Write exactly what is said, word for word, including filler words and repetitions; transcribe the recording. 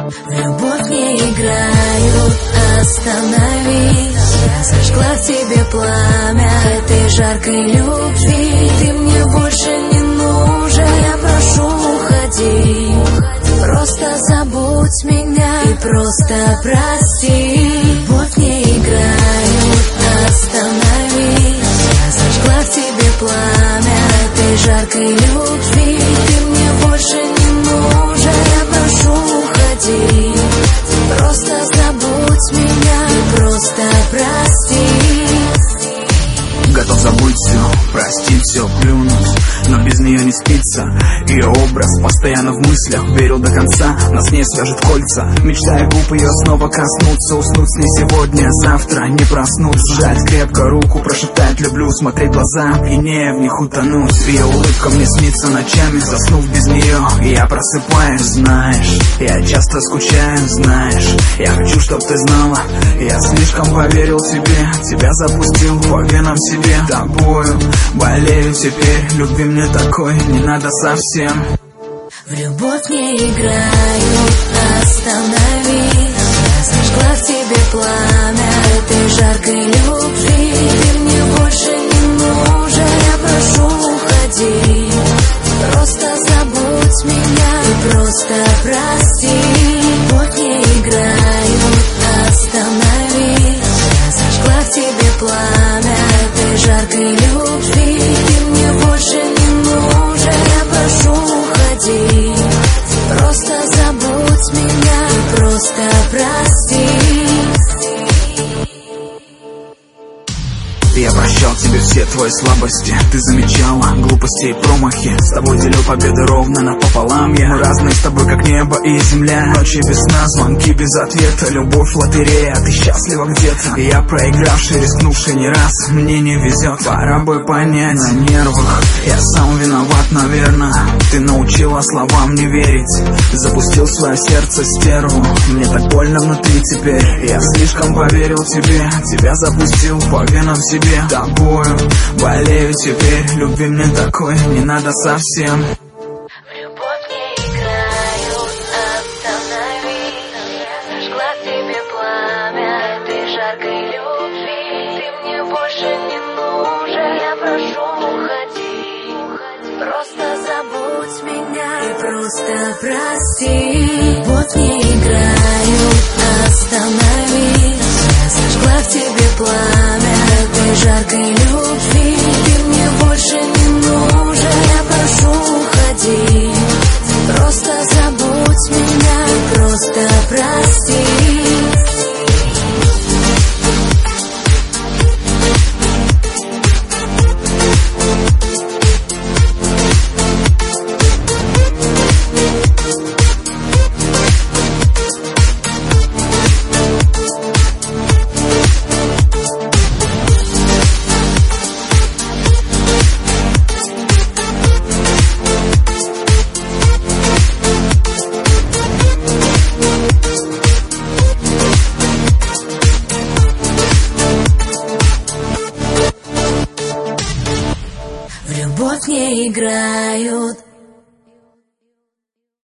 В любовь не играют, остановись. Я зажгла в тебе пламя этой жаркой любви. Ты мне больше не нужен, я прошу, уходи. Просто забудь меня и просто прости. В любовь не играют, остановись. Я зажгла в тебе пламя этой жаркой любви. Ты мне больше не нужен, я прошу, уходи. Просто забудь меня и просто прости. Готов забыть все, простить все, плюнуть, но без нее не спится. Ее образ постоянно в мыслях, верил до конца, нас с ней свяжет кольца. Мечтая губ ее снова коснуться, уснуть с ней сегодня, завтра не проснуться. Сжать крепко руку, прошептать люблю, смотреть в глаза, пьянее в них утонуть. Ее улыбка мне снится ночами, заснув без нее, и я просыпаюсь, знаешь. Я часто скучаю, знаешь. Я хочу, чтоб ты знала, я слишком поверил тебе, тебя запустил по венам себе. Тобою болею теперь, любви мне такой не надо совсем. В любовь не играют, остановись. Я зажгла в тебе пламя этой жаркой любви. Ты мне больше не нужен, я прошу, уходи. Просто забудь меня и просто прости. В любовь не играют, остановись. Я зажгла в тебе пламя этой жаркой любви. Ты мне больше не нужен, я прошу, уходи. Просто забудь меня и просто прости. Я прощал тебе все твои слабости, ты замечала глупости и промахи. С тобой делил победы ровно напополам. Я Мы разные с тобой, как небо и земля. Ночи без сна, звонки без ответа. Любовь лотерея, ты счастлива где-то. И я проигравший, рискнувший не раз. Мне не везет, пора бы понять. На нервах, я сам виноват, наверное. Ты научила словам не верить. Запустил свое сердце стерву. Мне так больно внутри теперь. Я слишком поверил тебе, тебя запустил по венам себе. Тобою болею теперь, любви мне такой не надо совсем. В любовь не играют, остановись. Я зажгла в тебе пламя этой жаркой любви. Ты мне больше не нужен, я прошу, уходи. Просто забудь меня и просто прости. В любовь не играют, остановись. Я зажгла в тебе пламя этой жаркой любви. Ты мне больше не нужен, я прошу, уходи. Просто забудь меня и просто прости. В любовь не играют,